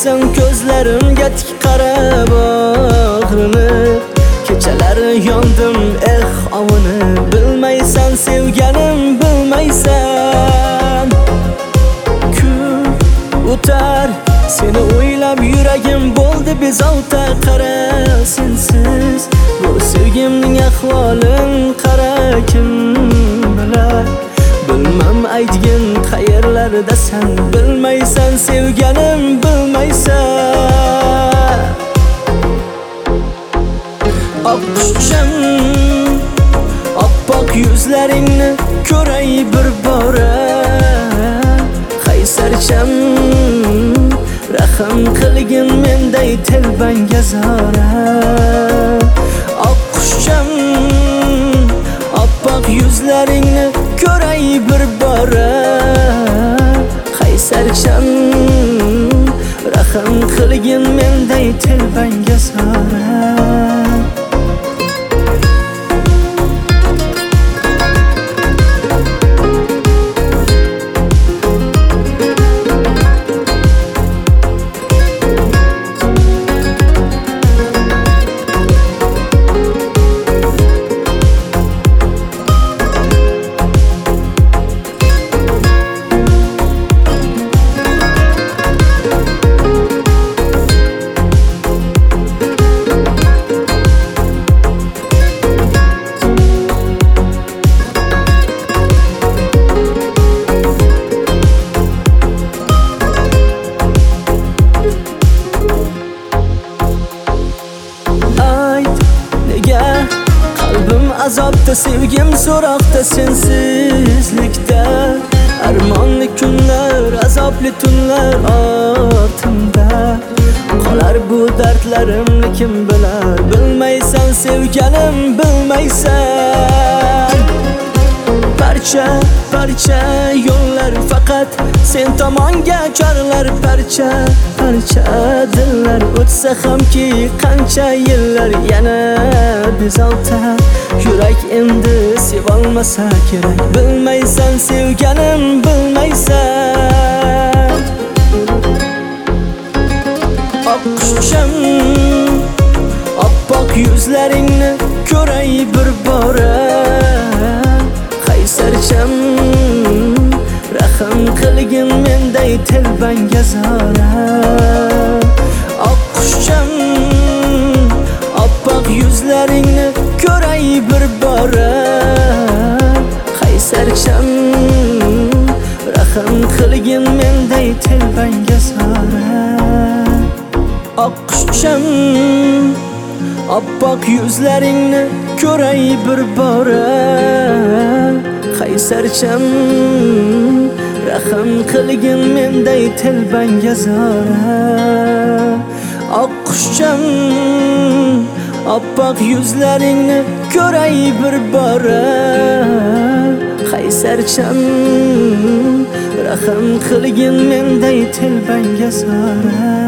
Bilmaysan ko'zlarimga tik qarab og'rinib, kechalari yondim ovunib. Bilmaysan sevganim, bilmaysan. Kun o'tar, seni o'ylab yuragim bo'ldi bezovta. Qara sensiz bu sevgimning ahvolin qara, kim bilar. Bilmam aytgin qayerlardasan. Bilmaysan sevganim, bilmaysan. Oqqushim, oppoq yuzlaringni ko'ray bir bora. Qaysarcham, rahm qilgin menday telbanga zora. Oqqushim, oppoq yuzlaringni ko'ray bir bora. Qaysarcham, rahm qilgin menday telbanga zora. Qalbim azobda, sevgim so'roqda, sensizlikda. Armonli kunlar, azobli tunlar ortimda. Qolar bu dardlarimni kim bilar. Bilmaysan sevganim, bilmaysan. Parcha parcha yo'llar faqat sen tomonga chorlar. Parcha parcha dillar o'tsa hamki qancha yillar. Yana bezovta yurak endi sevolmasa kerak. Bilmaysan sevganim, bilmaysan. Oqqushim, oppoq yuzlaringni ko'ray bir bora. Qaysarcham, rahm qilgin menday telbanga zora. Oqqushim, oppoq yuzlaringni ko'ray bir bora. Qaysarcham, rahm qilgin menday telbanga zora. Oqqushim, oppoq yuzlaringni ko'ray bir bora. Qaysarcham, rahm qilgin menday telbanga zora. Oqqushim, oppoq yuzlaringni ko'ray bir bora. Qaysarcham, rahm qilgin menday telbanga zora.